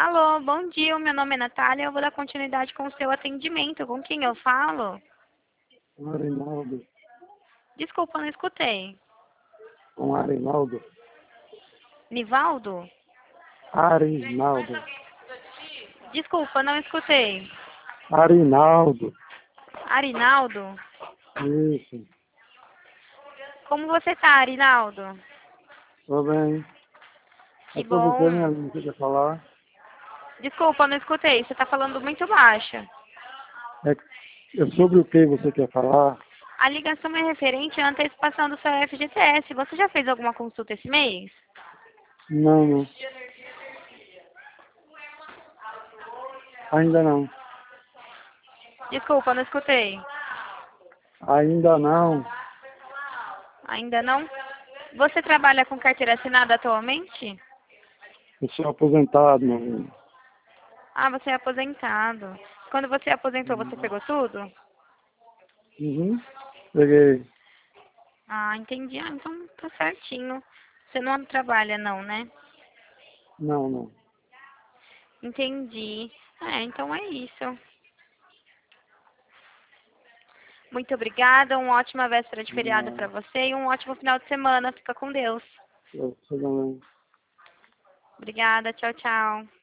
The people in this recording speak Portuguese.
Alô, bom dia, meu nome é Natália, eu vou dar continuidade com o seu atendimento. Com quem eu falo? Com Arinaldo. Desculpa, não escutei. Com Arinaldo. Nivaldo? Arinaldo. Desculpa, não escutei. Arinaldo. Arinaldo? Isso. Como você tá, Arinaldo? Tô bem. Que É sobre o que, minha bom. linda, você quer falar? Desculpa, não escutei, você tá falando muito baixo. É sobre o que você quer falar? A ligação é referente à antecipação do seu FGTS. Você já fez alguma consulta esse mês? Não, não. Ainda não. Desculpa, não escutei. Ainda não. Ainda não? Você trabalha com carteira assinada atualmente? Eu sou aposentado, meu filho. Ah, você é aposentado. Quando você aposentou, você pegou tudo? Uhum. Peguei. Ah, entendi. Ah, então tá certinho. Você não trabalha não, né? Não, não. Entendi. É, então é isso. Muito obrigada, uma ótima véspera de feriado Não. para você e um ótimo final de semana. Fica com Deus. Eu sou também. Obrigada, tchau, tchau.